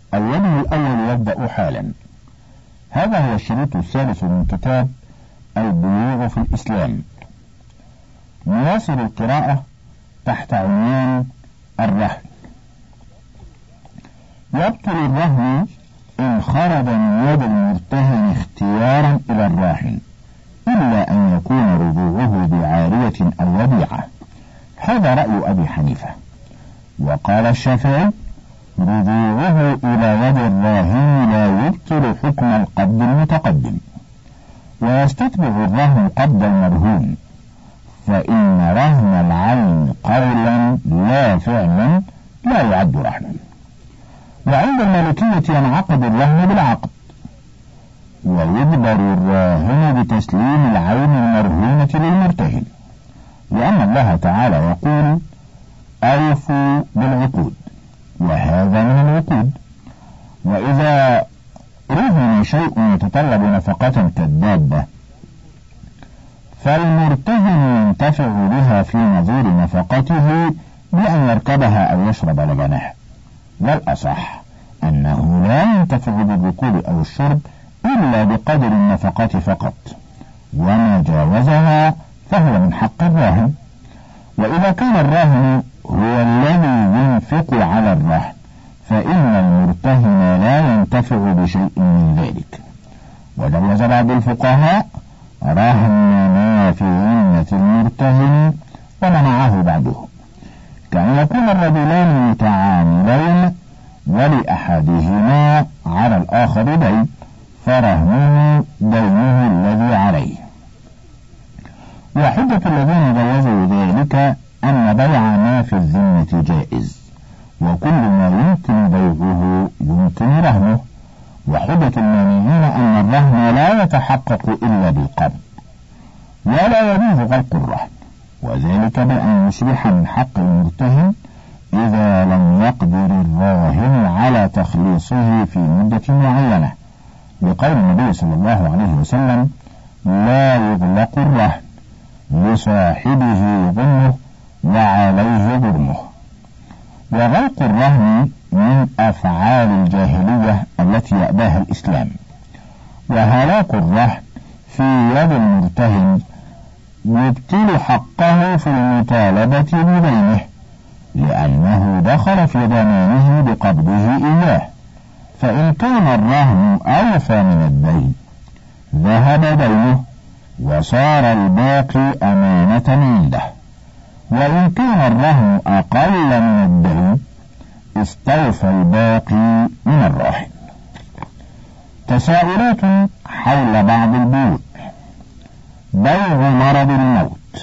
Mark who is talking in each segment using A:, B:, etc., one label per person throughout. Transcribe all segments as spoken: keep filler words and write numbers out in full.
A: الوجه الأول يبدأ حالا. هذا هو الشريط الثالث من كتاب البيوع في الإسلام. نواصل القراءة تحت عنوان الرهن. يبطل الرهن إن خرج من يد المرتهن اختيارا إلى الراهن، إلا أن يكون رجوعه بعارية أو وديعة. هذا رأي أبي حنيفة. وقال الشافعي: رجوعه إلى يد الراهن لا يبطل حكم القبض المتقدم، ويستتبع الرهن قبض المرهون، فإن رهن العين قولا لا فعلا لا يعد رهنا. وعند المالكية ينعقد الرهن بالعقد، ويجبر الراهن بتسليم العين المرهونة للمرتهن، لأن الله تعالى يقول: أوفوا بالعقود، وهذا من العقود. وإذا رهن شيء يتطلب نفقة كالدابة، فالمرتهن ينتفع بها في نظير نفقته بأن يركبها أو يشرب لبنها. والأصح أنه لا ينتفع بالركوب أو الشرب إلا بقدر النفقة فقط، وما جاوزها فهو من حق الراهن. وإذا كان الراهن هو الذي ينفق على الرهن، فإن المرتهن لا ينتفع بشيء من ذلك. وجوز بعض الفقهاء رهن ما في ذمة المرتهن ومنعه بعضهم، كأن يكون الرجلان متعاملين ولأحدهما على الآخر دين، فرهنه دينه الذي عليه. وحجة الذين جوزوا ذلك أن بيع ما في الذمة جائز، وكل ما يمكن بيعه يمكن رهنه. وحجة المانعين أن الرهن لا يتحقق إلا بالقبض، ولا يجوز غلق الرهن، وذلك بأن يصبح من حق المرتهن إذا لم يقدر الراهن على تخليصه في مدة معينة، لقول النبي صلى الله عليه وسلم: لا يغلق الرهن، لصاحبه ظنه وعليه ظلمه. وغلق الرهن من أفعال الجاهلية التي يأباها الإسلام. وهلاك الرهن في يد المرتهن يبطل حقه في المطالبة بدينه، لأنه دخل في ضمانه بقبضه إياه. فإن كان الرهن أوفى من الدين ذهب دينه وصار الباقي أمانة عنده، وإن كان الرهن أقل من الدين استوفى الباقي من الراهن. تساؤلات حول بعض البيوع. بيع مرض الموت،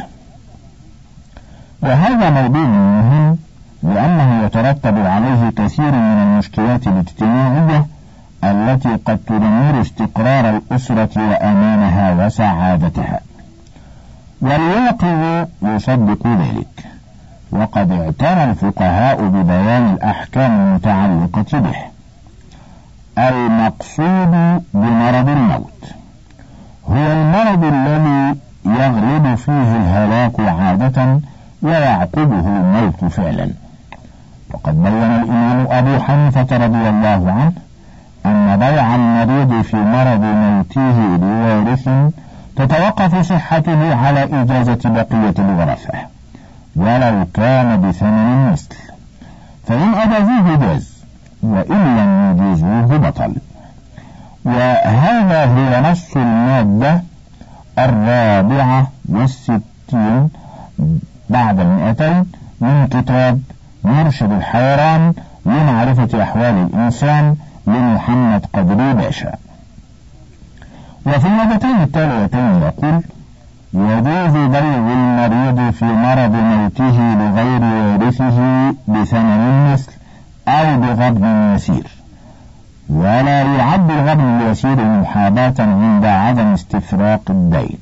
A: وهذا موضوع مهم لأنه يترتب عليه كثير من المشكلات الاجتماعية التي قد تدمر استقرار الأسرة وأمانها وسعادتها، والواقع يصدق ذلك. وقد اعتنى الفقهاء ببيان الأحكام المتعلقة به. المقصود بمرض الموت هو المرض الذي يغلب فيه الهلاك عادة ويعقبه الموت فعلا. وقد بين الإمام أبو حنيفة رضي الله عنه أن بيع المريض في مرض موته لوارث تتوقف صحته على إجازة بقية الورثة ولو كان بثمن مثل، فإن أجازوه جاز، وإن لم يجيزوه بطل. وهذا هو نص المادة الرابعة والستين بعد المئتين من كتاب مرشد الحيران لمعرفة أحوال الإنسان لمحمد قدري باشا. وفي المادتين التاليتين يقول: يجوز بيع المريض في مرض موته لغير وارثه بثمن مثل أو بغبن يسير، ولا يعد الغبن اليسير محاباة عند عدم استفراق الدين.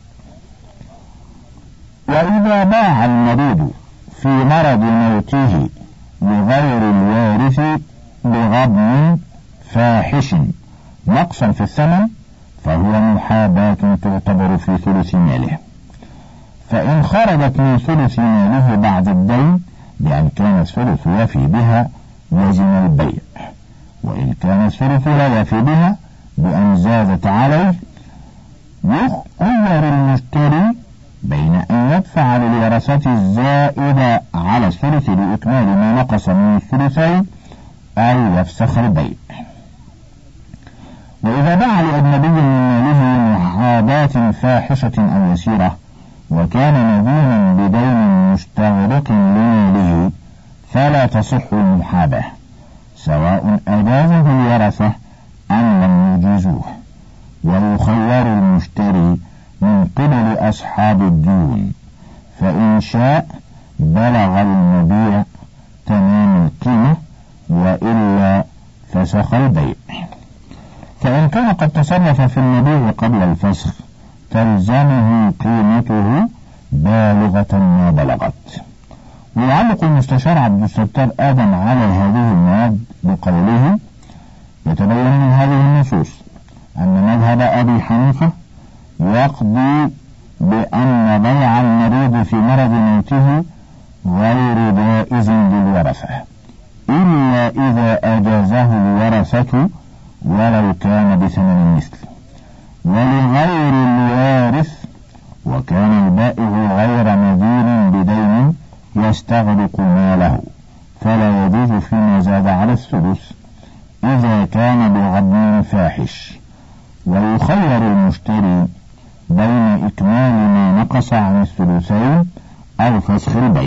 A: وإذا باع المريض في مرض موته لغير الوارث بغبن فاحش نقصا في الثمن، فهو محاباة تعتبر في ثلث ماله. فإن خرجت من ثلث ماله بعد الدين بأن كان الثلث يفي بها لزم البيع، وإن كان الثلث لا يفي بها بأن زادت عليه، يخير المشتري بين أن يدفع للورثة الزائدة على الثلث لإكمال ما نقص من الثلثين أو يفسخ البيع. وإذا باع لأجنبي من ماله محاباة فاحشة أو يسيرة وكان مدينا بدين مستغرق لماله فلا تصح المحاباة، سواء أجازه الورثة أم لم يجيزوه، ويخير المشتري من قبل أصحاب الديون، فإن شاء بلغ المبيع تمام القيمة وإلا فسخ البيع. فإن كان قد تصرف في المبيع قبل الفسخ تلزمه قيمته بالغة ما بلغت. ويعلق المستشار عبد الستار آدم على هذه المواد بقوله: يتبين من هذه النصوص أن مذهب أبي حنيفة يقضي بأن بيع المريض في مرض موته غير جائز للورثة إلا إذا أجازه الورثة ولو كان بثمن المثل، ولغير الوارث وكان البائع غير مدين بدين يستغرق ماله فلا يجوز فيما زاد على الثلث إذا كان بغبن فاحش. ويخير المشتري بين إكمال ما نقص عن الثلثين أو فسخ البيع.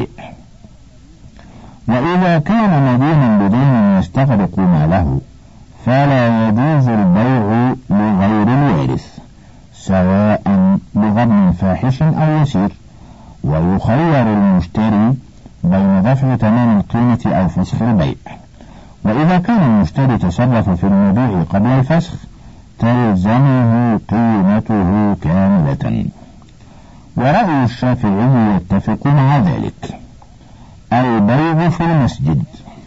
A: وإذا كان مدينا بدين يستغرق ماله فلا يجوز البيع لغير الوارث سواء بغبن فاحش أو يسير، ويخير المشتري بين دفع تمام القيمة أو فسخ البيع. وإذا كان المشتري تصرف في المبيع قبل الفسخ تلزمه قيمته كاملة. ورأي الشافعي يتفق مع ذلك. البيع في المسجد: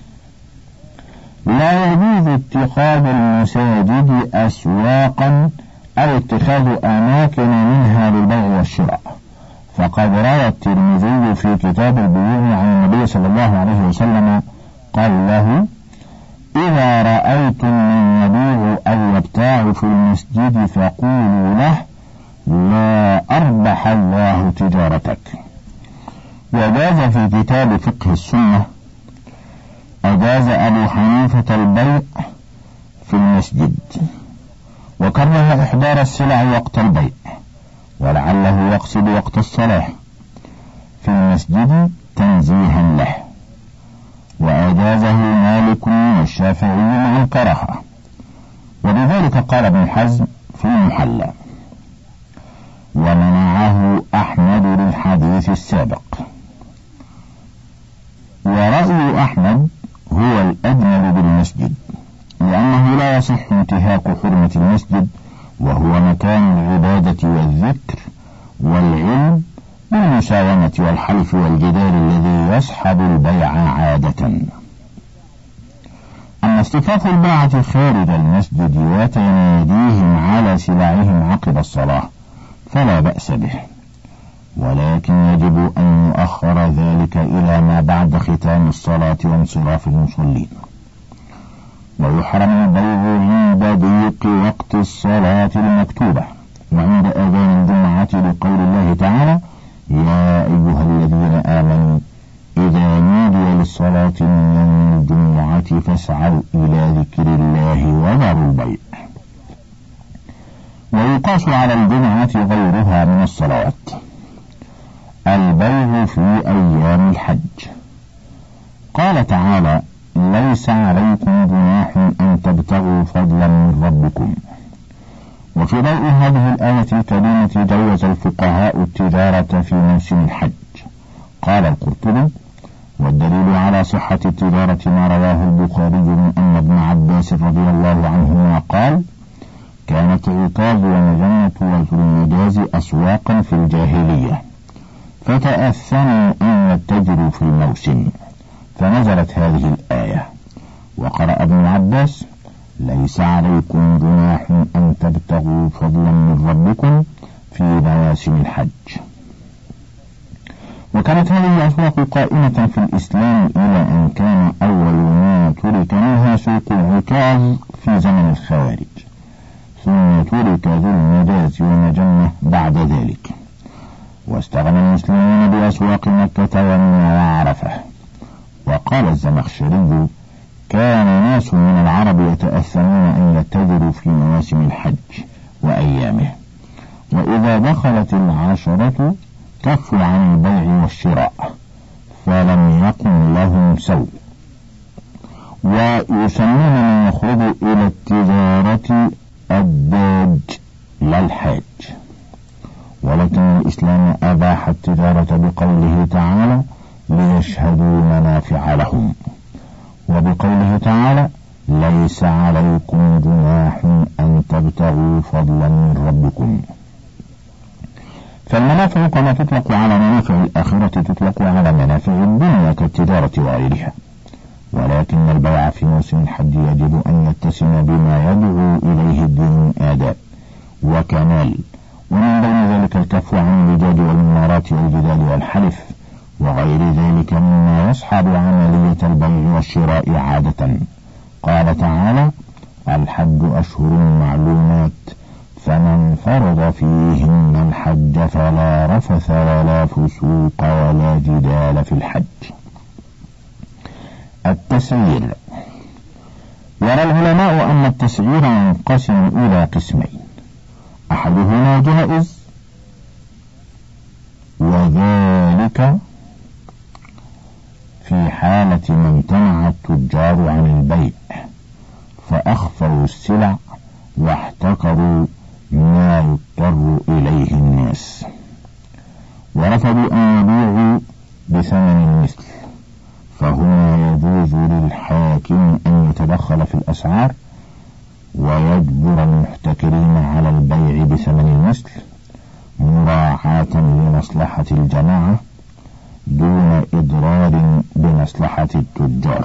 A: لا يجوز اتخاذ المساجد أسواقا أو اتخاذ أماكن منها للبيع والشراء، فقد روى الترمذي في كتاب البيوع عن النبي صلى الله عليه وسلم قال له: إذا رأيتم من يبيع أو يبتاع في المسجد فقولوا له: لا أربح الله تجارتك. وجاز في كتاب فقه السنة: أجاز أبو حنيفة البيع في المسجد، وكره إحضار السلع وقت البيع، ولعله يقصد وقت الصلاة في المسجد تنزيها له. وأجازه مالك والشافعي مع الكراهة، وبذلك قال ابن حزم في المحلى، ومنعه أحمد للحديث السابق. ورأي أحمد هو الأجمل بالمسجد، لأنه لا يصح انتهاك حرمة المسجد، وهو مكان العبادة والذكر والعلم والمساومة والحلف والجدال الذي يصحب البيع عادة. أما اصطفاف الباعة خارج المسجد وتناديهم على سلعهم عقب الصلاة فلا بأس به، ولكن يجب أن يؤخر ذلك إلى ما بعد ختام الصلاة وانصراف المصلين. ويحرم البيع عند ضيق وقت الصلاة المكتوبة وعند أذان الجمعة لقول الله تعالى: يا أيها الذين آمنوا إذا نودي للصلاة من يوم الجمعة فاسعوا إلى ذكر الله وذروا البيع. ويقاس على الجمعة غيرها من الصلوات. البيع في أيام الحج: قال تعالى: ليس عليكم جناح أن تبتغوا فضلا من ربكم. وفي ضوء هذه الآية الكريمة جوز الفقهاء التجارة في موسم الحج. قال القرطبي: والدليل على صحة التجارة ما رواه البخاري من أن ابن عباس رضي الله عنهما قال: كانت عكاظ ومجنة وذو المجاز أسواقا في الجاهلية، فتأثموا أن يتجروا في الموسم، فنزلت هذه الآية. وقرأ ابن عباس: ليس عليكم جناح أن تبتغوا فضلا من ربكم في مواسم الحج. وكانت هذه الأسواق قائمة في الإسلام إلى أن كان أول ما ترك منها سوق العكاظ في زمن الخوارج، ثم ترك ذو المجاز والمجنة بعد ذلك، واستغنى المسلمون بأسواق مكة ومنى وعرفة. وقال الزمخشري: كان ناس من العرب يتأثمون أن يتجروا في مواسم الحج وأيامه، وإذا دخلت العشرة كفوا عن البيع والشراء، فلم يقم لهم سوء. ويسمون من يخرج إلى التجارة الداج لا الحاج، ولكن الإسلام أباح التجارة بقوله تعالى: ليشهدوا منافع لهم، وبقوله تعالى: ليس عليكم جناح أن تبتغوا فضلا من ربكم. فالمنافع كما تطلق على منافع الآخرة تطلق على منافع الدنيا كالتجارة وغيرها، ولكن البيع في موسم الحج يجب أن يتسم بما يدعو إليه الدين من آداب وكمال، ومن بين ذلك الكف عن اللجاج والمنارات والجدال والحلف وغير ذلك مما يصحب عملية البيع والشراء عادة. قال تعالى: الحج أشهر معلومات، فمن فرض فيهن الحج فلا رفث ولا فسوق ولا جدال في الحج. التسعير. يرى العلماء أن التسعير ينقسم إلى قسمين: أحدهما جائز، وذلك في حالة ما امتنع التجار عن البيع فأخفوا السلع واحتكروا ما يضطر إليه الناس، ورفضوا أن يبيعوا بثمن المثل، فهنا يجوز للحاكم أن يتدخل في الأسعار ويجبر المحتكرين على البيع بثمن المثل مراعاة لمصلحة الجماعة دون إضرار بمصلحة التجار،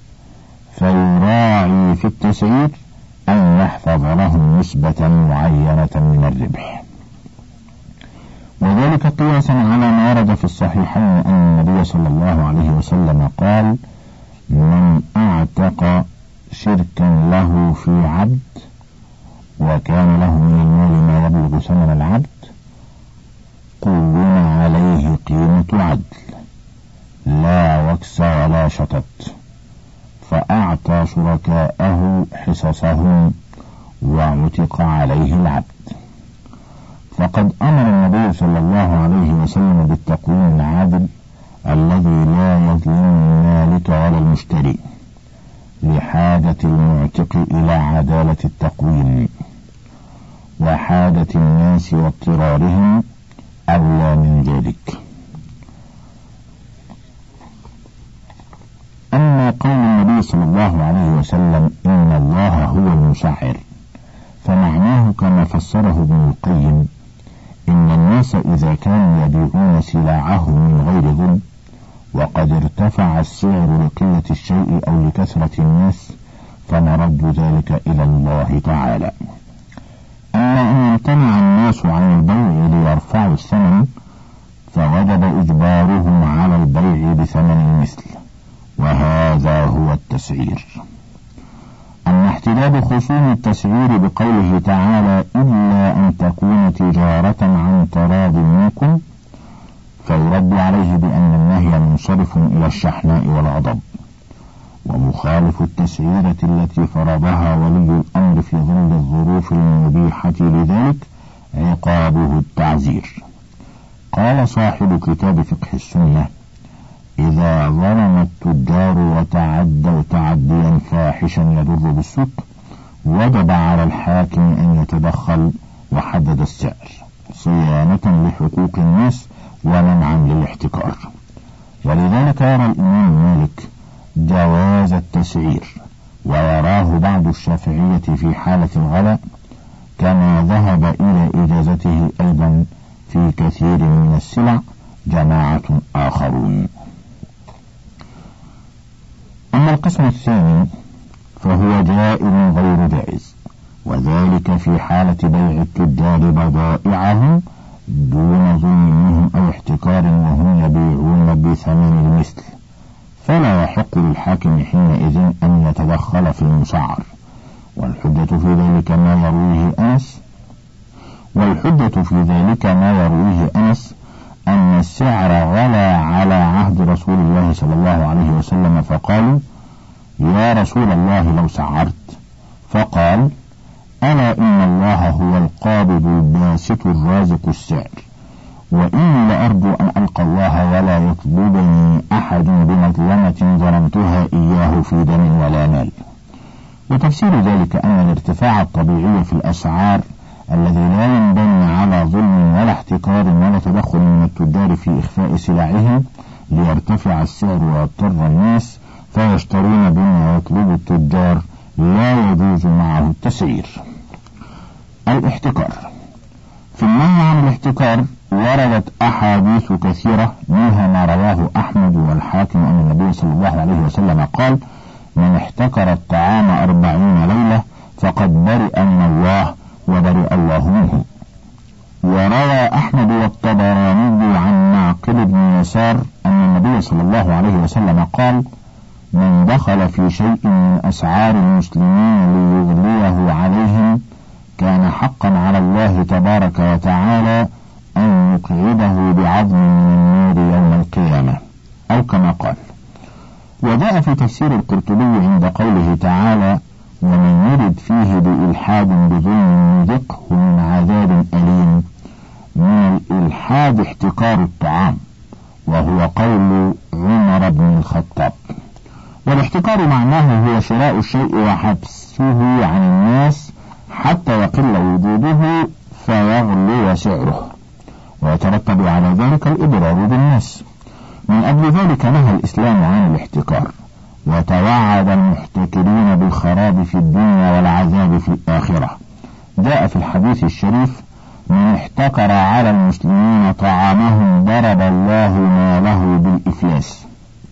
A: فيراعي في التسعير أن يحفظ لهم نسبة معينة من الربح، وذلك قياسا على ما ورد في الصحيحين أن النبي صلى الله عليه وسلم قال: من أعتق شركا له في عبد وكان له من المال ما يبلغ ثمن العبد قوم عليه قيمة عدل لا وكس ولا شطط، فأعطى شركاءه حصصهم وعتق عليه العبد. فقد أمر النبي صلى الله عليه وسلم بالتقويم العادل الذي لا يظلم المالك ولا المشتري، لحاجة المعتق إلى عدالة التقويم، وحاجة الناس واضطرارهم أولى من ذلك. أما قول النبي صلى الله عليه وسلم إن الله هو المسعر، فمعناه كما فسره ابن القيم: إن الناس إذا كانوا يبيعون سلعهم من غير ظلم وقد ارتفع السعر لقلة الشيء أو لكثرة الناس فمرد ذلك إلى الله تعالى. أما أن يمتنع الناس عن البيع ليرفعوا الثمن فوجب إجبارهم على البيع بثمن المثل، وهذا هو التسعير. أما احتداد خصوم التسعير بقوله تعالى: إلا أن تكون تجارة عن تراض منكم، فيرد عليه بأن النهي منصرف إلى الشحناء والغضب، ومخالف التسعيرة التي فرضها ولي الأمر في ظل الظروف المبيحة لذلك عقابه التعزير. قال صاحب كتاب فقه السنة: إذا ظلم التجار وتعدوا تعديا فاحشا يضر بالسوق وجب على الحاكم أن يتدخل وحدد السعر صيانة لحقوق الناس ومنعا للاحتكار. ولذلك يرى الإمام مالك جواز التسعير، ويراه بعض الشافعية في حالة الغلاء، كما ذهب إلى إجازته أيضا في كثير من السلع جماعة آخرون. أما القسم الثاني فهو جائر غير جائز، وذلك في حالة بيع التجار بضائعهم دون ظلم منهم أو احتكار وهم يبيعون بثمن المثل، فلا يحق للحاكم حينئذ أن يتدخل في المسعر. والحجة في ذلك ما يرويه أنس والحجة في ذلك ما يرويه أنس أن السعر غلا على عهد رسول الله صلى الله عليه وسلم، فقالوا: يا رسول الله لو سعرت، فقال: ألا إن الله هو القابض الباسط الرازق السعر، وإني لأرجو أن ألقى الله ولا يطلبني أحد بمظلمة ظلمتها إياه في دم ولا مال. وتفسير ذلك أن الارتفاع الطبيعي في الأسعار الذي لا ينبني على ظلم ولا احتكار ولا تدخل من التجار في إخفاء سلعهم ليرتفع السعر ويضطر الناس فيشترون بما يطلب التجار لا يجوز معه التسعير. الاحتكار. في النهي عن الاحتكار وردت أحاديث كثيرة، منها ما رواه أحمد والحاكم أن النبي صلى الله عليه وسلم قال: من احتكر الطعام أربعين ليلة فقد برئ من الله وبرئ الله منه. وروى أحمد والطبراني عن معقل بن يسار أن النبي صلى الله عليه وسلم قال: من دخل في شيء من أسعار المسلمين ليغليه عليهم كان حقا على الله تبارك وتعالى أن يقعده بعظم من النار يوم القيامة، أو كما قال. وجاء في تفسير القرطبي عند قوله تعالى: ومن يرد فيه بإلحاد بظلم نذقه من عذاب أليم، من الإلحاد احتكار الطعام، وهو قول عمر بن الخطاب. والاحتكار معناه هو شراء الشيء وحبسه عن الناس حتى يقل وجوده فيغلو سعره، ويترتب على ذلك الإضرار بالناس. من أجل ذلك نهى الإسلام عن الاحتكار، وتوعد المحتكرين بالخراب في الدنيا والعذاب في الآخرة. جاء في الحديث الشريف: من احتكر على المسلمين طعامهم ضرب الله ماله بالإفلاس.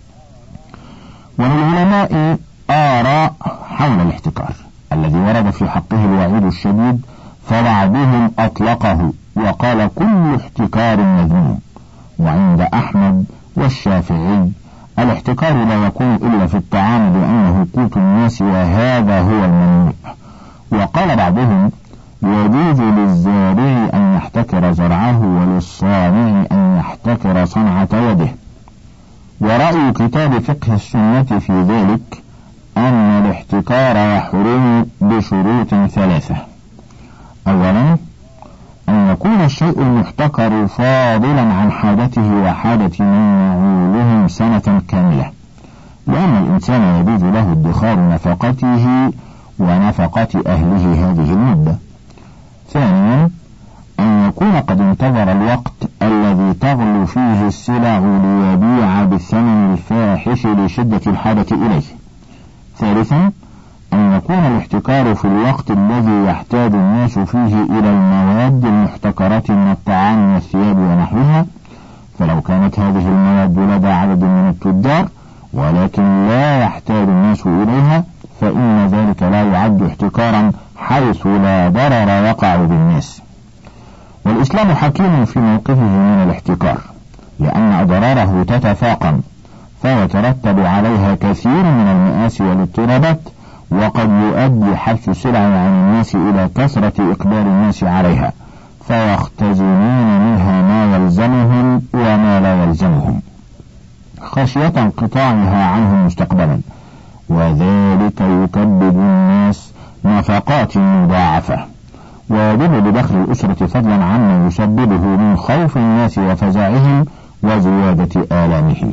A: وللعلماء آراء حول الاحتكار الذي ورد في حقه الوعيد الشديد، فبعضهم أطلقه وقال: كل احتكار مذموم. وعند أحمد والشافعي الاحتكار لا يكون إلا في الطعام لأنه قوت الناس وهذا هو الممنوع. وقال بعضهم: يجوز للزارع أن يحتكر زرعه وللصانع أن يحتكر صنعة يده. ورأي كتاب فقه السنة في ذلك أن الاحتكار يحرم بشروط ثلاثة: أولا أن يكون الشيء المحتكر فاضلا عن حاجته وحاجة من يعولهم سنة كاملة، لأن الإنسان يجوز له ادخار نفقته ونفقة أهله هذه المدة. ثانيا أن يكون قد انتظر الوقت الذي تغلو فيه السلع ليبيع بالثمن الفاحش لشدة الحاجة إليه. ثالثا أن يكون الاحتكار في الوقت الذي يحتاج الناس فيه إلى المواد المحتكرة من الطعام والثياب ونحوها، فلو كانت هذه المواد لدى عدد من التجار ولكن لا يحتاج الناس إليها فإن ذلك لا يعد احتكارا حيث لا ضرر يقع بالناس. والإسلام حكيم في موقفه من الاحتكار، لأن أضراره تتفاقم فيترتب عليها كثير من المآسي والاضطرابات، وقد يؤدي حبس السلع عن الناس إلى كثرة إقبال الناس عليها فيختزنون منها ما يلزمهم وما لا يلزمهم خشية انقطاعها عنهم مستقبلا، وذلك يكبد الناس نفقات مضاعفة، ويدل بدخل الأسرة فضلا عما يسببه من خوف الناس وفزعهم وزيادة آلامهم.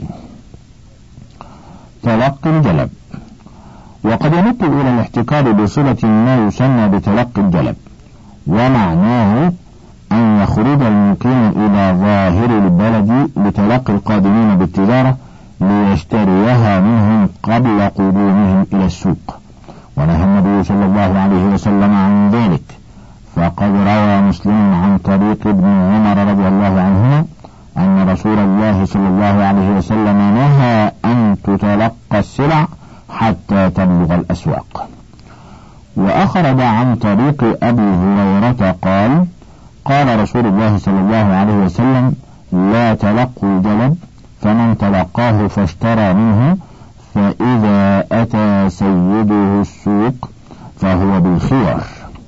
A: تلقي الجلب. وقد يمت إلى الاحتكار بصلة ما يسمى بتلقي الجلب، ومعناه أن يخرج المقيم إلى ظاهر البلد لتلقي القادمين بالتجارة ليشتريها منهم قبل قدومهم إلى السوق، ونهى النبي صلى الله عليه وسلم عن ذلك، فقد روى مسلم عن طريق ابن عمر رضي الله عنهما أن رسول الله صلى الله عليه وسلم نهى أن تتلقى السلع حتى تبلغ الأسواق. وأخرج عن طريق أبي هريرة قال: قال رسول الله صلى الله عليه وسلم: لا تلقوا الجلب، فمن تلقاه فاشترى منه فإذا أتى سيده السوق فهو بالخيار.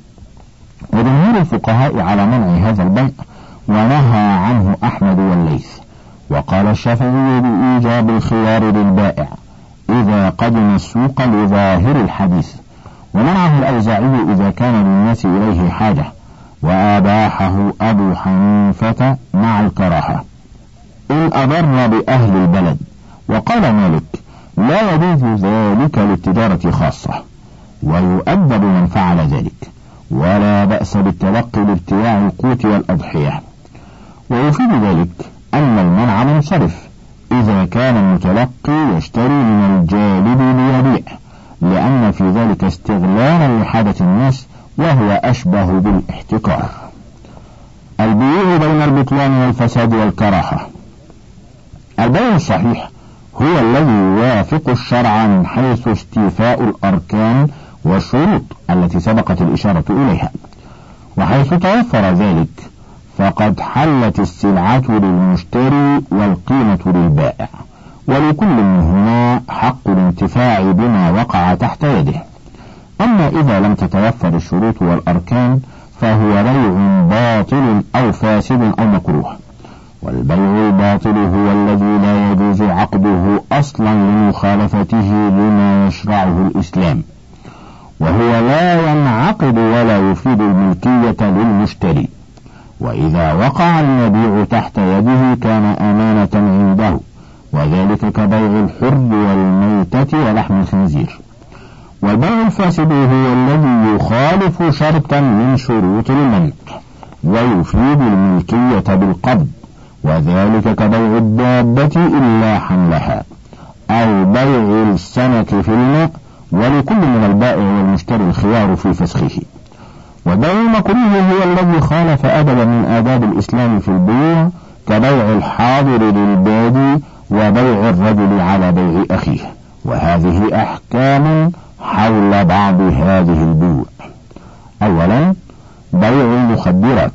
A: وجمهور الفقهاء على منع هذا البيع، ونهى عنه أحمد والليث. وقال الشافعي بإيجاب الخيار للبائع إذا قدم السوق لظاهر الحديث، ومنعه الأوزاعي إذا كان للناس إليه حاجة، وأباحه أبو حنيفة مع الكراهة إن أضر بأهل البلد. وقال مالك: لا يجوز ذلك للتجارة خاصة، ويؤدب من فعل ذلك، ولا بأس بالتلقي لابتياع القوت والأضحية. ويفيد ذلك أن المنع منصرف إذا كان المتلقي يشتري من الجالب ليبيع، لأن في ذلك استغلالا لحاجة الناس، وهو أشبه بالاحتكار. البيوع بين البطلان والفساد والكراهة. البيع الصحيح هو الذي يوافق الشرع من حيث استيفاء الأركان والشروط التي سبقت الإشارة إليها، وحيث توفر ذلك فقد حلت السلعة للمشتري والقيمة للبائع، ولكل منهما حق الانتفاع بما وقع تحت يده. أما إذا لم تتوفر الشروط والأركان فهو بيع باطل أو فاسد أو مكروه. والبيع الباطل هو الذي لا يجوز عقده أصلا لمخالفته لما يشرعه الإسلام، وهو لا ينعقد ولا يفيد الملكية للمشتري، وإذا وقع المبيع تحت يده كان أمانة عنده، وذلك كبيع الحر والميتة ولحم الخنزير. والبيع الفاسد هو الذي يخالف شرطا من شروط المنع ويفيد الملكية بالقبض، وذلك كبيع الدابة إلا حملها، أو بيع السمك في الماء، ولكل من البائع والمشتري الخيار في فسخه. وبيع المكروه هو الذي خالف أدبا من آداب الإسلام في البيوع، كبيع الحاضر للبادي وبيع الرجل على بيع أخيه. وهذه أحكام حول بعض هذه البيوع. أولا، بيع المخدرات.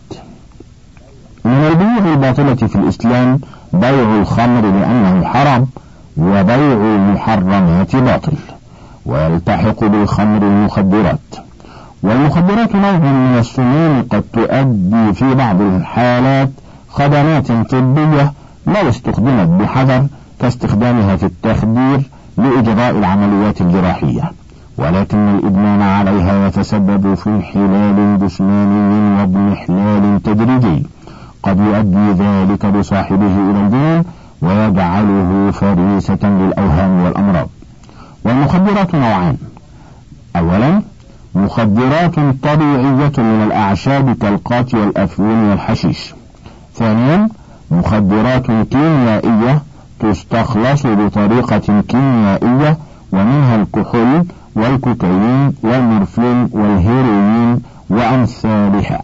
A: من البيوع الباطلة في الإسلام بيع الخمر لأنه حرام، وبيع المحرمات باطل، ويلتحق بالخمر المخدرات. والمخدرات نوع من السموم قد تؤدي في بعض الحالات خدمات طبية لو استخدمت بحذر، كاستخدامها في التخدير لإجراء العمليات الجراحية، ولكن الإدمان عليها يتسبب في انحلال جسماني واضمحلال تدريجي قد يؤدي ذلك بصاحبه إلى الجنون ويجعله فريسة للأوهام والأمراض. والمخدرات نوعان: أولا، مخدرات طبيعية من الأعشاب كالقات والأفيون والحشيش. ثانيا، مخدرات كيميائية تستخلص بطريقة كيميائية، ومنها الكحول والكوكايين والمورفين والهيروين وأمثالها.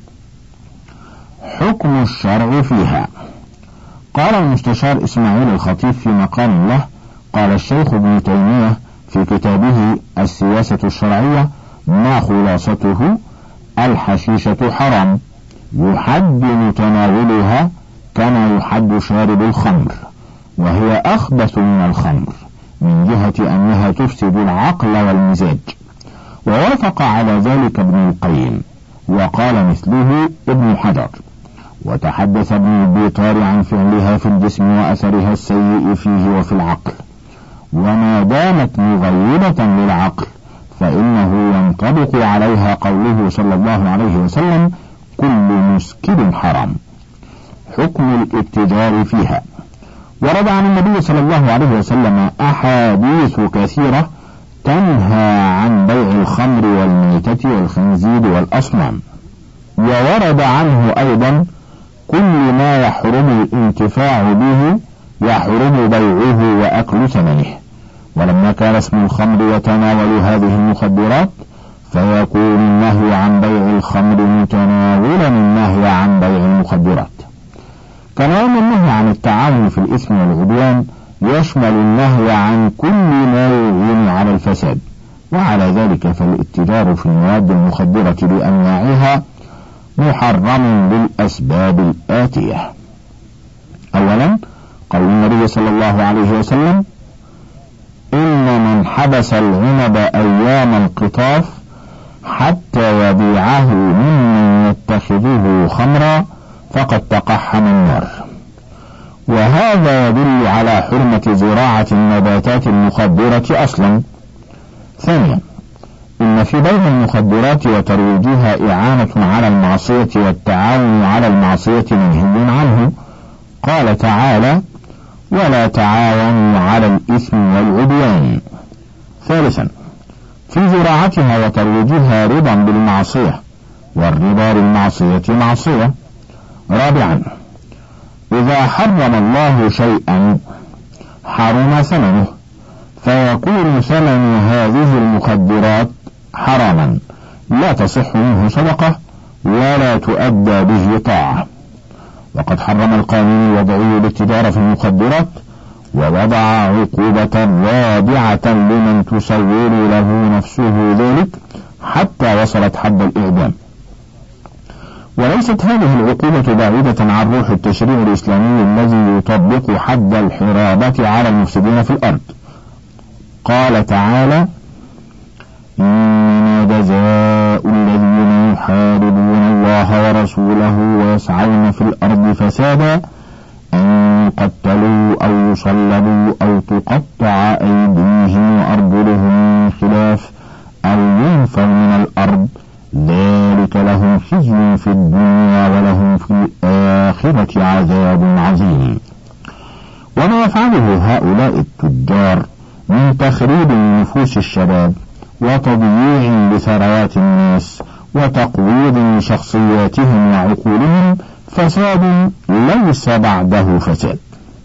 A: حكم الشرع فيها. قال المستشار إسماعيل الخطيب في مقام له: قال الشيخ ابن تيمية في كتابه السياسة الشرعية: ما خلاصته: الحشيشة حرام، يحد متناولها كما يحد شارب الخمر، وهي أخبث من الخمر من جهة أنها تفسد العقل والمزاج. ووافق على ذلك ابن القيم، وقال مثله ابن حجر. وتحدث ابن البيطار عن فعلها في الجسم وأثرها السيء فيه وفي العقل، وما دامت مغيبة للعقل فإنه ينطبق عليها قوله صلى الله عليه وسلم: كل مسكر حرام. حكم الاتجار فيها. ورد عن النبي صلى الله عليه وسلم أحاديث كثيرة تنهى عن بيع الخمر والميتة والخنزير والأصنام. وورد عنه أيضا: كل ما يحرم الانتفاع به يحرم بيعه وأكل ثمنه. ولما كان اسم الخمر يتناول هذه المخدرات فيكون النهي عن بيع الخمر متناولا النهي عن بيع المخدرات. كما أن النهي عن التعاون في الإثم والعدوان يشمل النهي عن كل ما يعين على الفساد. وعلى ذلك فالاتجار في المواد المخدرة بأنواعها محرم للأسباب الآتية. أولا، قول النبي صلى الله عليه وسلم: إن من حبس العنب أيام القطاف حتى يبيعه ممن يتخذه خمرا فقد تقحم النار. وهذا يدل على حرمة زراعة النباتات المخدرة أصلا. ثانيا، إن في بيع المخدرات وترويجها إعانة على المعصية والتعاون على المعصية منهي عنه. قال تعالى: ولا تعاونوا على الإثم والعدوان. ثالثا، في زراعتها وترويجها رضا بالمعصية، والرضا بالمعصية معصية. رابعا، إذا حرم الله شيئا حرم ثمنه، فيكون ثمن هذه المخدرات حراما لا تصح منه صدقة ولا تؤدى به طاعة. وقد حرم القانون الوضعي الاتجار في المخدرات، ووضع عقوبة رادعة لمن تصور له نفسه ذلك حتى وصلت حد الإعدام. وليست هذه العقوبة بعيدة عن روح التشريع الإسلامي الذي يطبق حد الحرابة على المفسدين في الأرض. قال تعالى: إنما جزاء الذين يحاربون الله ورسوله ويسعون في الأرض فسادا أن يقتلوا أو يصلبوا أو تقطع أيديهم وأرجلهم من خلاف أو ينفوا من الأرض، ذلك لهم خزي في الدنيا ولهم في الآخرة عذاب عظيم. وما يفعله هؤلاء التجار من تخريب نفوس الشباب وتضييع لثروات الناس وتقويض لشخصياتهم وعقولهم فساد ليس بعده فساد.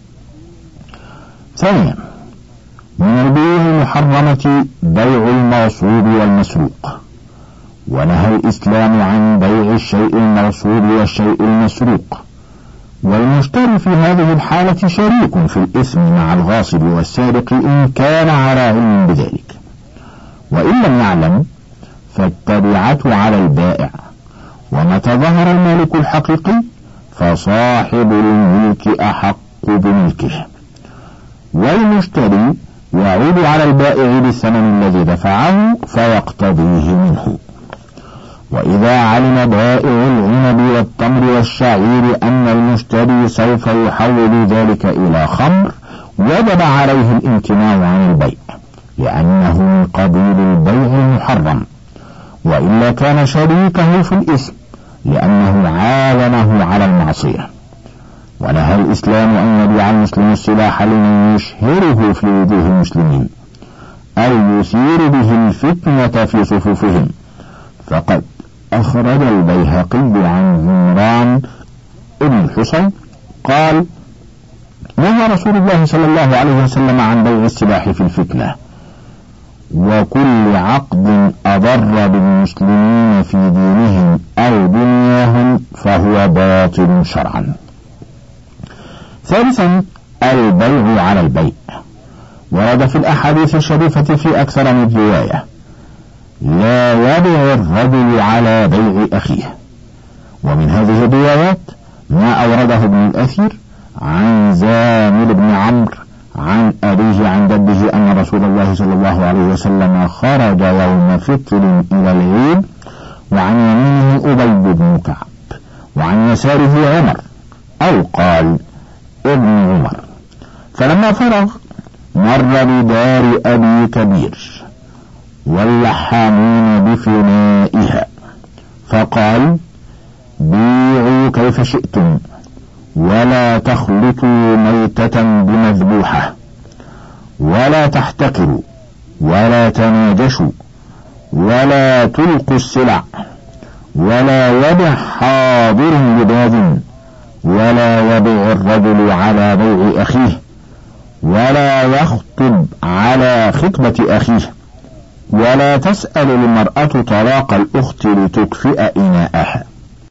A: ثانيا، من البيوع المحرمة بيع المغصوب والمسروق. ونهى الإسلام عن بيع الشيء المغصوب والشيء المسروق، والمشتري في هذه الحالة شريك في الإثم مع الغاصب والسارق إن كان على علم بذلك، وإن لم يعلم فالتبعة على البائع. ومتى ظهر المالك الحقيقي فصاحب الملك أحق بملكه، والمشتري يعود على البائع بالثمن الذي دفعه فيقتضيه منه. وإذا علم بائع العنب والتمر والشعير أن المشتري سوف يحول ذلك إلى خمر وجب عليه الامتناع عن البيع، لأنه من قبيل البيع المحرم، وإلا كان شريكه في الإثم لأنه عاونه على المعصية. ونهى الإسلام أن يبيع المسلم السلاح لمن يشهره في وجوه المسلمين أو يثير به الفتنة في صفوفهم. فقد أخرج البيهقي عن عمران ابن الحصين قال: نهى رسول الله صلى الله عليه وسلم عن بيع السلاح في الفتنة، وكل عقد أضر بالمسلمين في دينهم أو دنياهم فهو باطل شرعا. ثالثا، البيع على البيع. ورد في الأحاديث الشريفة في أكثر من رواية: لا يبيع الرجل على بيع أخيه. ومن هذه الروايات ما أورده ابن الأثير عن زامل بن عمرو عن أبيه عن جده أن رسول الله صلى الله عليه وسلم خرج يوم فطر إلى العيد، وعن يمينه أبي بن كعب وعن يساره عمر، أو قال ابن عمر. فلما فرغ مر بدار أبي كبير واللحامون بفنائها فقال: بيعوا كيف شئتم ولا تخلطوا ميتة بمذبوحة، ولا تحتكروا ولا تناجشوا ولا تلقوا السلع، ولا يبع حاضر بباد، ولا يبع الرجل على بيع أخيه، ولا يخطب على خطبة أخيه، ولا تسأل المرأة طلاق الأخت لتكفئ إناءها.